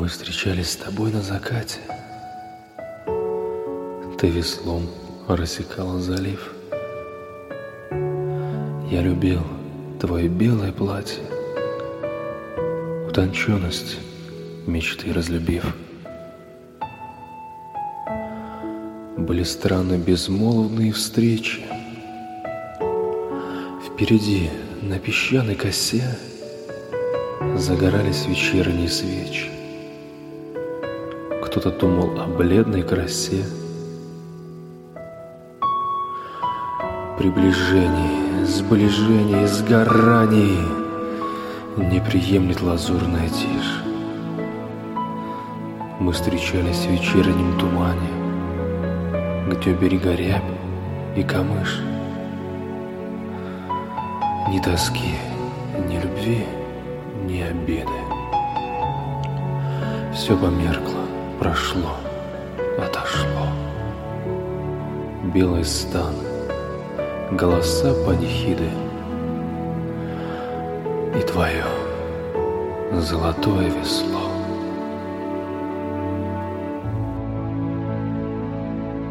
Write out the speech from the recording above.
Мы встречались с тобой на закате. Ты веслом рассекала залив. Я любил твое белое платье, утонченность мечты разлюбив. Были странно безмолвные встречи. Впереди на песчаной косе загорались вечерние свечи. Кто-то думал о бледной красе. Приближение, сближение, сгорание не приемлет лазурная тишь. Мы встречались в вечернем тумане, где у берега рябь и камыш. Ни тоски, ни любви, ни обиды. Все померкло, прошло, отошло. Белый стан, голоса панихиды и твое золотое весло.